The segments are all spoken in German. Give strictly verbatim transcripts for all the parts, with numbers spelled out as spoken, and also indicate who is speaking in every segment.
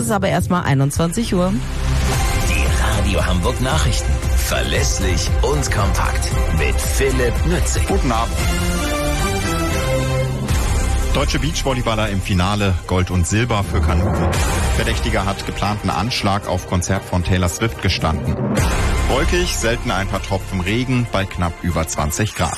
Speaker 1: ist aber erstmal einundzwanzig Uhr.
Speaker 2: Die Radio Hamburg Nachrichten. Verlässlich und kompakt. Mit Philipp Nützig.
Speaker 3: Guten Abend. Deutsche Beachvolleyballer im Finale, Gold und Silber für Kanuten. Verdächtiger hat geplanten Anschlag auf Konzert von Taylor Swift gestanden. Wolkig, selten ein paar Tropfen Regen bei knapp über zwanzig Grad.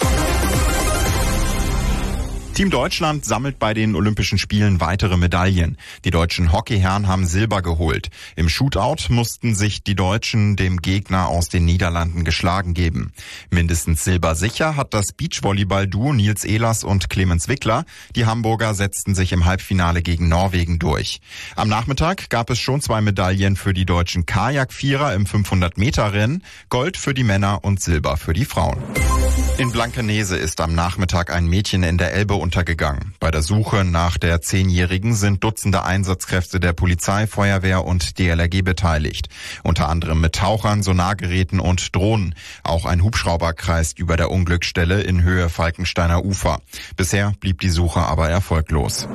Speaker 3: Team Deutschland sammelt bei den Olympischen Spielen weitere Medaillen. Die deutschen Hockeyherren haben Silber geholt. Im Shootout mussten sich die Deutschen dem Gegner aus den Niederlanden geschlagen geben. Mindestens Silber sicher hat das Beachvolleyball-Duo Nils Ehlers und Clemens Wickler. Die Hamburger setzten sich im Halbfinale gegen Norwegen durch. Am Nachmittag gab es schon zwei Medaillen für die deutschen Kajak-Vierer im fünfhundert-Meter-Rennen, Gold für die Männer und Silber für die Frauen. In Blankenese ist am Nachmittag ein Mädchen in der Elbe untergegangen. Bei der Suche nach der Zehnjährigen sind Dutzende Einsatzkräfte der Polizei, Feuerwehr und D L R G beteiligt. Unter anderem mit Tauchern, Sonargeräten und Drohnen. Auch ein Hubschrauber kreist über der Unglücksstelle in Höhe Falkensteiner Ufer. Bisher blieb die Suche aber erfolglos.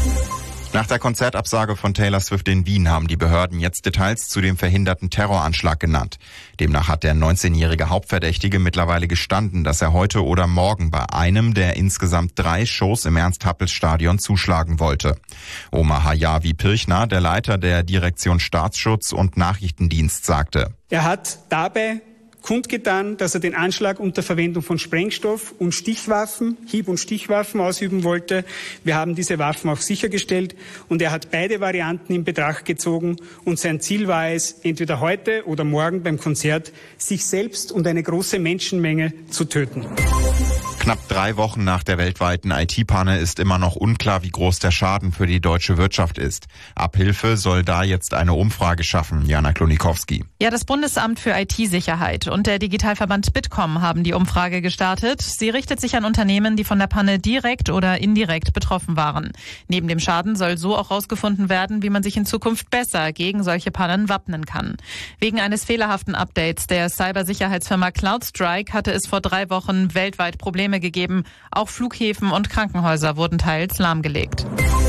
Speaker 3: Nach der Konzertabsage von Taylor Swift in Wien haben die Behörden jetzt Details zu dem verhinderten Terroranschlag genannt. Demnach hat der neunzehnjährige Hauptverdächtige mittlerweile gestanden, dass er heute oder morgen bei einem der insgesamt drei Shows im Ernst-Happels-Stadion zuschlagen wollte. Omar Hayavi Pirchner, der Leiter der Direktion Staatsschutz und Nachrichtendienst, sagte:
Speaker 4: Er hat dabei kundgetan, dass er den Anschlag unter Verwendung von Sprengstoff und Stichwaffen, Hieb- und Stichwaffen ausüben wollte. Wir haben diese Waffen auch sichergestellt und er hat beide Varianten in Betracht gezogen und sein Ziel war es, entweder heute oder morgen beim Konzert sich selbst und eine große Menschenmenge zu töten.
Speaker 3: Knapp drei Wochen nach der weltweiten I T-Panne ist immer noch unklar, wie groß der Schaden für die deutsche Wirtschaft ist. Abhilfe soll da jetzt eine Umfrage schaffen. Jana Klonikowski.
Speaker 5: Ja, das Bundesamt für I T-Sicherheit und der Digitalverband Bitkom haben die Umfrage gestartet. Sie richtet sich an Unternehmen, die von der Panne direkt oder indirekt betroffen waren. Neben dem Schaden soll so auch herausgefunden werden, wie man sich in Zukunft besser gegen solche Pannen wappnen kann. Wegen eines fehlerhaften Updates der Cybersicherheitsfirma CloudStrike hatte es vor drei Wochen weltweit Probleme gegeben. Auch Flughäfen und Krankenhäuser wurden teils lahmgelegt.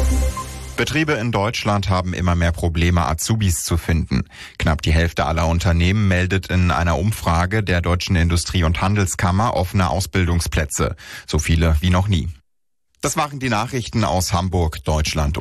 Speaker 3: Betriebe in Deutschland haben immer mehr Probleme, Azubis zu finden. Knapp die Hälfte aller Unternehmen meldet in einer Umfrage der Deutschen Industrie- und Handelskammer offene Ausbildungsplätze. So viele wie noch nie. Das waren die Nachrichten aus Hamburg, Deutschland